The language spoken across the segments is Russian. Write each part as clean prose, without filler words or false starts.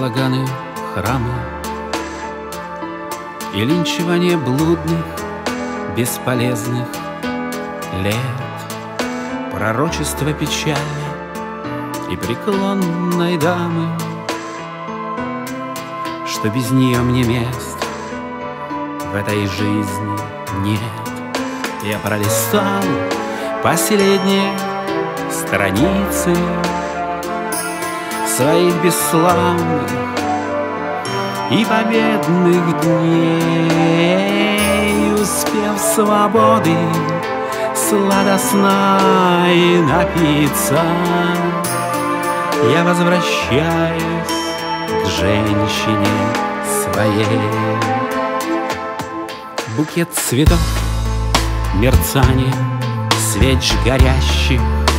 балаганы, храмы и линчевание блудных, бесполезных лет, пророчество печали и преклонной дамы, что без нее мне мест в этой жизни нет. Я пролистал последние страницы своих бесславных и победных дней, успев свободы сладостной напиться, я возвращаюсь к женщине своей. Букет цветов, мерцание свеч горящих,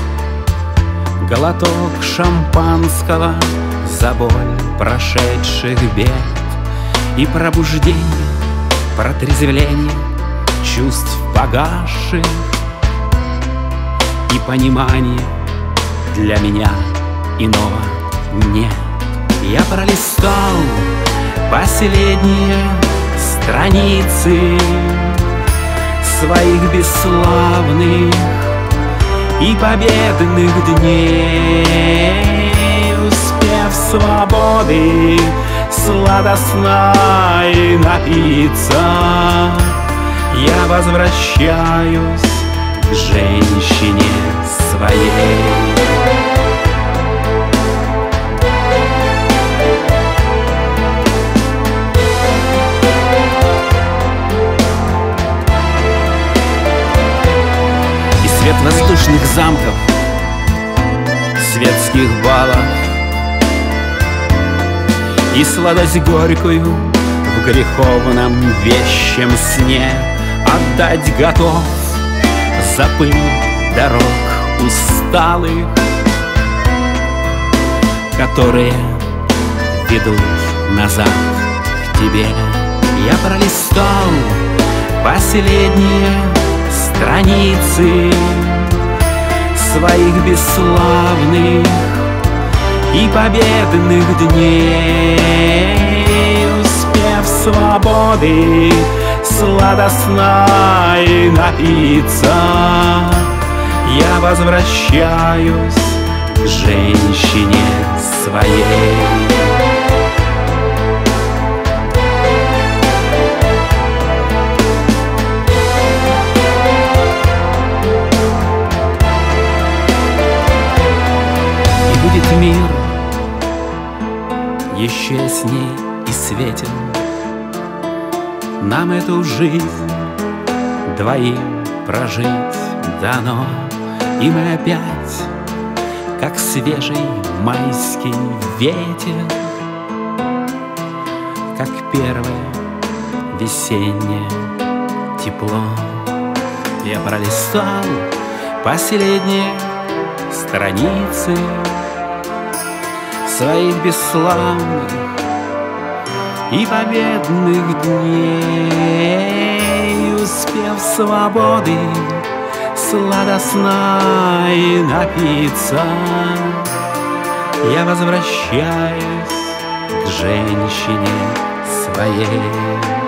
глоток шампанского за боль прошедших бед и пробуждение, протрезвление чувств погасших и понимание для меня иного нет. Я пролистал последние страницы своих бесславных и победных дней, успев свободы сладостной напиться, я возвращаюсь к женщине своей. Свет воздушных замков, светских балов и сладость горькую в греховном вещем сне отдать готов за пыль дорог усталых, которые ведут назад к тебе. Я пролистал последние страницы своих бесславных и победных дней, успев свободы сладостной напиться, я возвращаюсь к женщине своей. Будет мир еще ясней и светен, нам эту жизнь двоим прожить дано, и мы опять, как свежий майский ветер, как первое весеннее тепло. Я пролистал последние страницы своих бесславных и победных дней, успев свободы сладостной напиться, я возвращаюсь к женщине своей.